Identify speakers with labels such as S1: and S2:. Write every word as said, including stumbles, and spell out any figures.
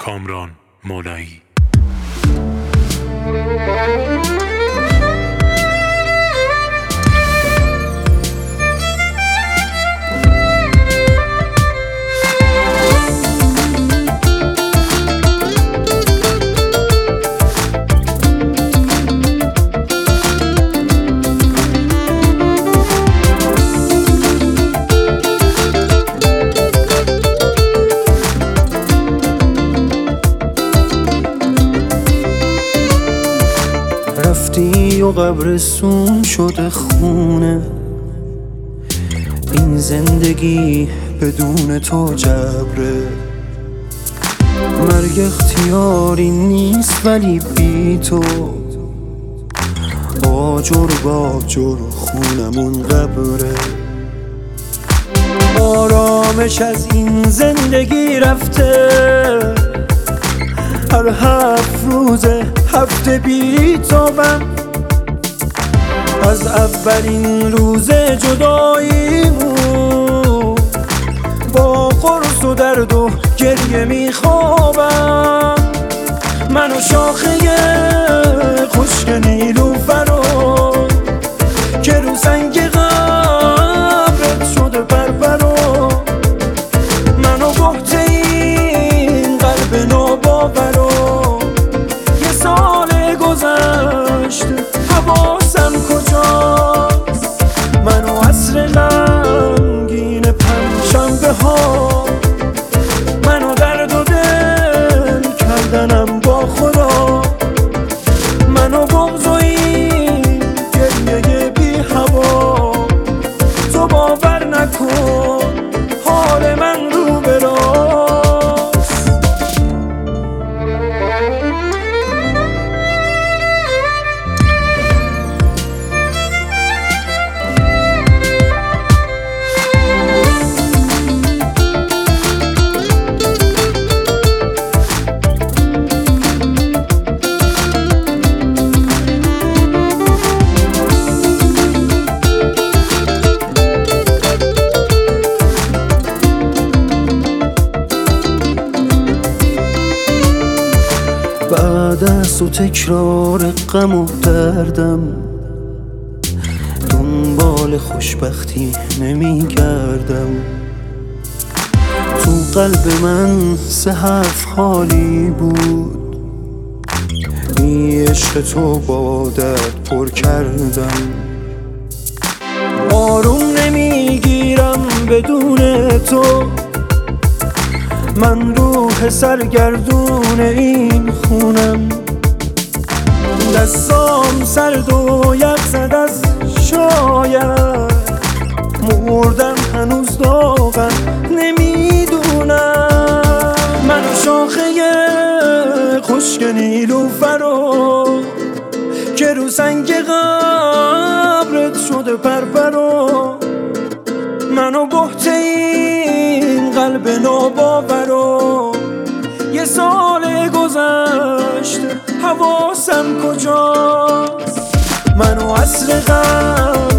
S1: کامران مولایی.
S2: رفتی و قبرستون شده خونه، این زندگی بدون تو جبره. مرگ اختیاری نیست ولی بی تو آجر باجر خونمون قبره. آرامش از این زندگی رفته، هر هفت روزه هفته بی تو من از اولین روز جداییمون با قرص و درد و گریه میخوابم. من و شاخه خشک نیلوفرو که رو سنگ قبرت شده پرپرو، من و بحت این قلب ناباورو. یه سال گذشته حواسم کجاست، من و عصر غمگین پنجشنبه ها، من و درد و دل کردنم با خدا، من و بغض و این گریه بی هوا. تو باور نکن حال من رو به راست. بعد از تو تکرار غم و دردم دنبال خوشبختی نمیگردم. تو قلب من سه حرف خالی بود، این عشق تو با درد پر کردم. آروم نمیگیرم بدون تو، من روح سرگردون این خونم. دستام سرد و یخ زد از شاید، مردم هنوز داغم نمیدونم. من و شاخه خشک نیلوفرو که رو سنگ قبرت شده پرپرو، من و بحت این قلب ناباورو. یه سال گذشته حواسم کجاست، من و عصر غم